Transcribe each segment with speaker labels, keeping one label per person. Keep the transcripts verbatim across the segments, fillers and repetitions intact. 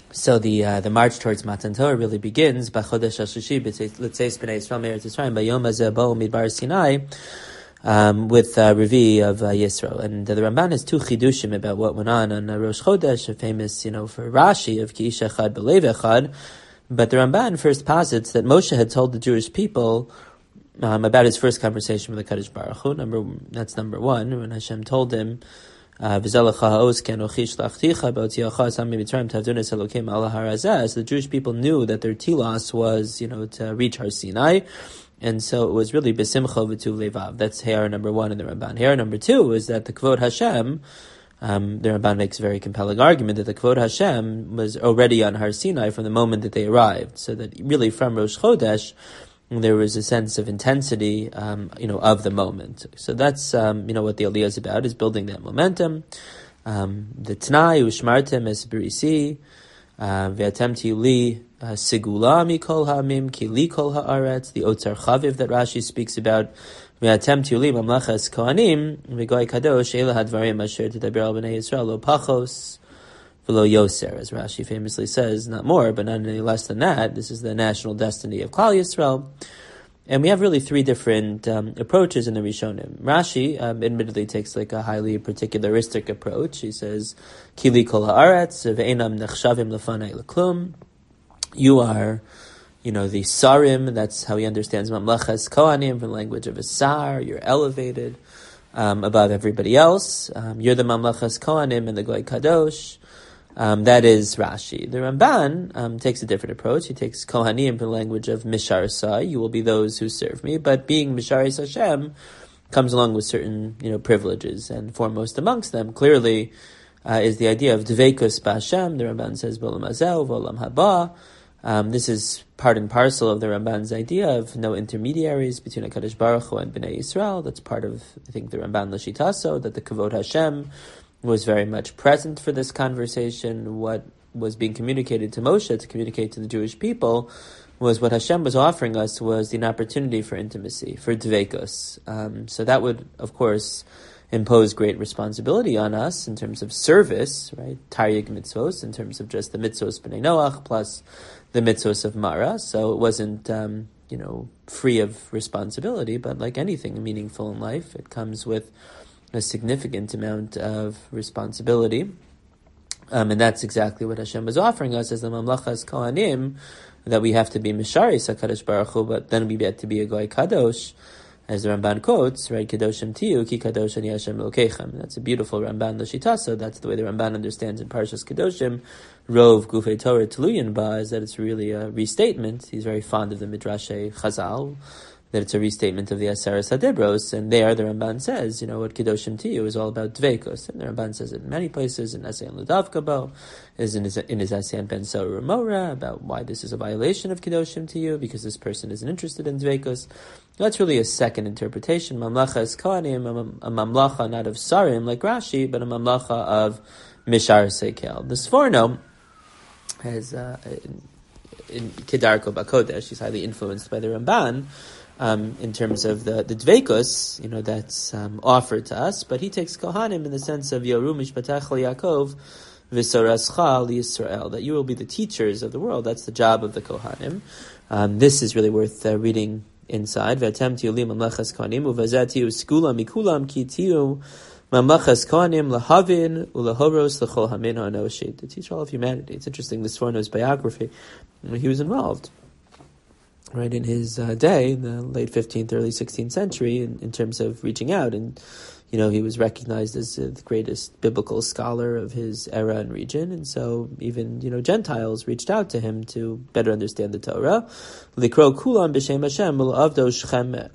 Speaker 1: So the uh, the march towards Matan Torah really begins by Chodesh HaShishi L'Tzeis B'nai Yisrael Me'eretz Yisrael Bayom Hazeh Bo'u Midbar Sinai um, with uh, Revi of uh, Yisro. And uh, the Ramban has two chidushim about what went on on uh, Rosh Chodesh, famous, you know, for Rashi of Ki Ish Echad B'Lev Echad. But the Ramban first posits that Moshe had told the Jewish people um, about his first conversation with the Kadosh Baruch Hu. Number that's number one, when Hashem told him. Uh, so the Jewish people knew that their telos was, you know, to reach Har Sinai, and so it was really besimcha v'tuv levav. That's He'ar number one in the Ramban. He'ar number two is that the Kvod Hashem, um, the Ramban makes a very compelling argument that the Kvod Hashem was already on Har Sinai from the moment that they arrived, so that really from Rosh Chodesh, there was a sense of intensity, um, you know, of the moment. So that's, um, you know, what the Aliyah is about, is building that momentum. Um, the T'nai, Ushmartem es Berisi, Ve'atem Tiuli, Sigula mikol ha'amim, ki li kol ha'aretz, the Otzar Chaviv that Rashi speaks about, Ve'atem Tiuli mamlachas kohanim, Ve'goy kadosh, Eila hadvarim asher tedaber al b'nei Yisrael, lo pachos, V'lo yoser, as Rashi famously says, not more, but not any less than that. This is the national destiny of Klal Yisrael. And we have really three different um, approaches in the Rishonim. Rashi, um, admittedly, takes like a highly particularistic approach. He says, Kili kol ha'aretz, ve'enam nechshavim lefanai l'klum. You are, you know, the sarim, that's how he understands mamlachas kohanim, from the language of a sar. You're elevated um, above everybody else. Um, you're the mamlachas kohanim and the goy kadosh. Um, that is Rashi. The Ramban um, takes a different approach. He takes Kohanim in the language of Misharsa. You will be those who serve me. But being Misharis Hashem comes along with certain, you know, privileges, and foremost amongst them clearly uh, is the idea of Dveikus B'Hashem. The Ramban says B'olam Hazel, B'olam Haba. Um, this is part and parcel of the Ramban's idea of no intermediaries between HaKadosh Baruch Hu and Bnei Yisrael. That's part of, I think, the Ramban Lashitaso, that the Kavod Hashem was very much present for this conversation. What was being communicated to Moshe to communicate to the Jewish people was what Hashem was offering us was an opportunity for intimacy, for dveikos. Um, so that would, of course, impose great responsibility on us in terms of service, right? Taryag mitzvos, in terms of just the mitzvos b'nei Noach plus the mitzvos of Mara. So it wasn't, um, you know, free of responsibility, but like anything meaningful in life, it comes with a significant amount of responsibility. Um, and that's exactly what Hashem was offering us as the Mamlachas Kohanim, that we have to be Misharis HaKadosh Baruch Hu, but then we get to be a Goy Kadosh, as the Ramban quotes, right? Kadoshim Tiyu, Ki Kadosh Ani Hashem Elokechem. That's a beautiful Ramban Lashitasa. That's the way the Ramban understands in Parshas Kadoshim. Rov Gufei Torah Tuluyin Ba, is that it's really a restatement. He's very fond of the Midrashe Chazal, that it's a restatement of the Aseres HaDibros, and there the Ramban says, you know, what Kedoshim Tiyu is all about Dveikos, and the Ramban says it in many places, in Essay on Ludavkabo, is in his, in his essay on Ben Saur Mora, about why this is a violation of Kedoshim Tiyu, because this person isn't interested in Dveikos. That's really a second interpretation. Mamlacha is Kohanim, a mamlacha not of Sarim, like Rashi, but a mamlacha of Mishar Sekel. The Sforno has, uh, in, in Kedarko Bakodesh, he's highly influenced by the Ramban, Um, in terms of the, the dveikos, you know, that's um, offered to us, but he takes Kohanim in the sense of Yoru Mishpatach Yaakov V'Sorascha Yisrael, that you will be the teachers of the world. That's the job of the Kohanim. Um, this is really worth uh, reading inside. V'atem tiyu li mamlachas Kohanim u'vazat tiyu skula mikulam ki tiyu mamlachas Kohanim lahavin u'lahoros l'chol hamin ha'anoshit, to teach all of humanity. It's interesting, this Sforno's biography, he was involved, right, in his uh, day, in the late fifteenth, early sixteenth century, in, in terms of reaching out. And, you know, he was recognized as uh, the greatest biblical scholar of his era and region. And so even, you know, Gentiles reached out to him to better understand the Torah. Likro kulam b'shem Hashem l'avdo shchem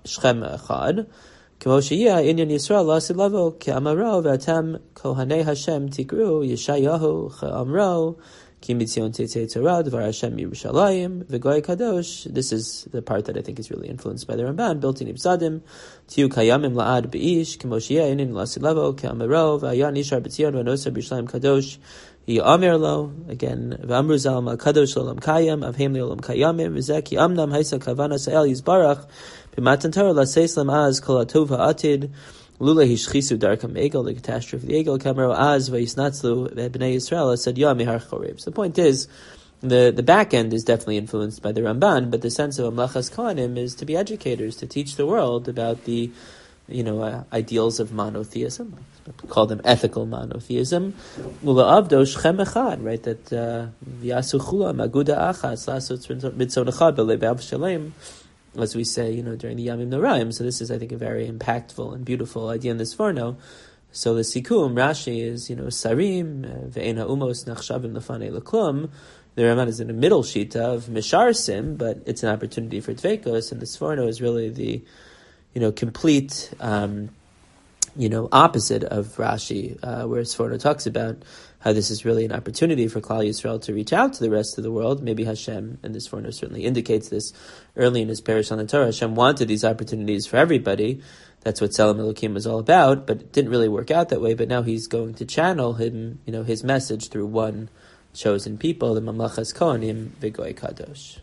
Speaker 1: echad. K'mo sheyeh inyan Yisrael lasid lavo ke'amaro v'atem kohanei Hashem tikru Yeshayahu cha'amro Ki mitzion tetzei Torah dvar Hashem Yerushalayim v'goy kadosh. This is the part that I think is really influenced by the Ramban. Built in Ibsadim, tiu kayamim la'ad b'ish k'moshiyah inin lasid levo ke'amero v'ayan nishar b'tzion v'anosa b'Yerushalayim kadosh yi'amer lo. Again, v'amru zal ma kadosh l'olam kayam avhem li'olam kayamim v'zeh ki amnam haisa kavana sa'el yizbarach b'matan Torah l'seis lam az kol atov ha'atid Lula hishchisu darkam egel, the catastrophe of the egel, kamero az vayisnatzlu b'nei Yisrael said yah mihar chorib. So the point is, the the back end is definitely influenced by the Ramban, but the sense of Amlachas Kohanim is to be educators, to teach the world about the, you know, uh, ideals of monotheism. We call them ethical monotheism. Ula avdo shchem echad, right? That v'yasu chula maguda achas lasot mitzonachad b'levav shalem, as we say, you know, during the Yamim Noraim. So this is, I think, a very impactful and beautiful idea in this Forno. So the Sikum, Rashi is, you know, Sarim, ve'en ha'umos nachshavim lefanei leklum. The Raman is in a middle shita of Misharsim, but it's an opportunity for Tvekos, and the Sforno is really the, you know, complete, um, you know, opposite of Rashi, uh, where Sforno talks about how this is really an opportunity for Klal Yisrael to reach out to the rest of the world. Maybe Hashem, and this Sforno certainly indicates this early in his Parish on the Torah, Hashem wanted these opportunities for everybody. That's what Tzelem Elokim was all about, but it didn't really work out that way. But now he's going to channel him, you know, his message through one chosen people, the Mamlachas Kohanim, V'Goy Kadosh.